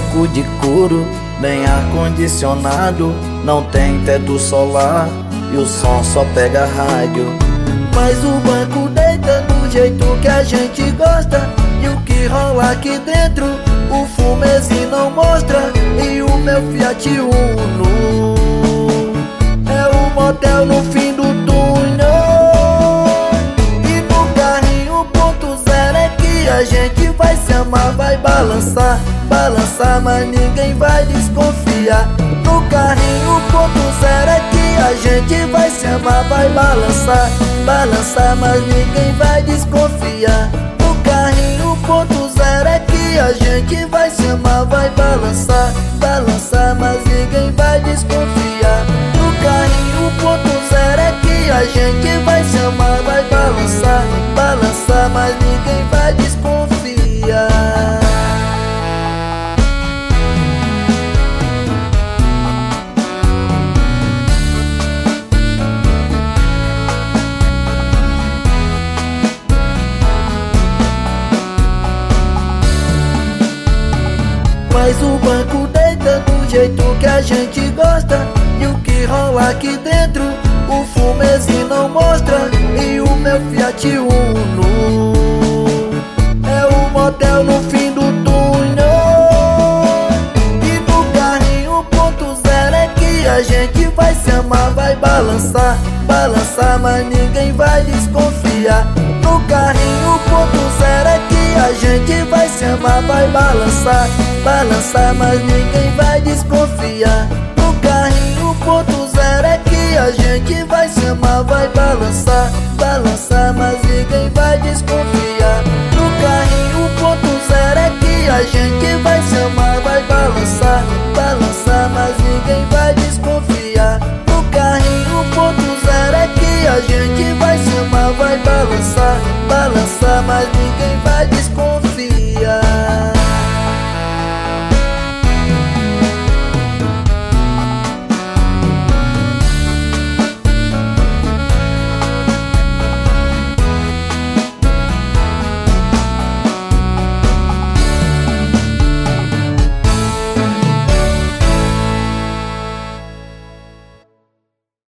banco de couro, nem ar-condicionado, não tem teto solar e o som só pega rádio. Mas o banco deita do jeito que a gente gosta, e o que rola aqui dentro o fumezinho não mostra. E o meu Fiat Uno é o motel no fim do túnel. E no carrinho 1.0 é que a gente vai se amar, vai balançar, balançar, mas ninguém vai desconfiar. No carrinho 1.0 é que a gente vai se amar, vai balançar, balançar, mas ninguém vai desconfiar. No carrinho 1.0 é que a gente vai se amar, vai balançar, balançar, mas ninguém vai desconfiar. No carrinho 1.0 é que a gente vai se amar, vai balançar, balançar, mas ninguém vai desconfiar. Mas o banco deita do jeito que a gente gosta, e o que rola aqui dentro o fumezinho não mostra. E o meu Fiat Uno é o motel no fim do túnel. E no carrinho 1.0 é que a gente vai se amar, vai balançar, balançar, mas ninguém vai desconfiar. No carrinho 1.0 é que a gente vai se amar, vai balançar, balançar, mas ninguém vai desconfiar. No carrinho 1.0 é que a gente vai se amar, vai balançar, balançar, mas ninguém vai desconfiar. No carrinho 1.0 é que a gente vai se amar, vai balançar, balançar, mas ninguém vai desconfiar. No carrinho 1.0 é que a gente vai se amar, vai balançar, balançar, mas ninguém vai desconfiar.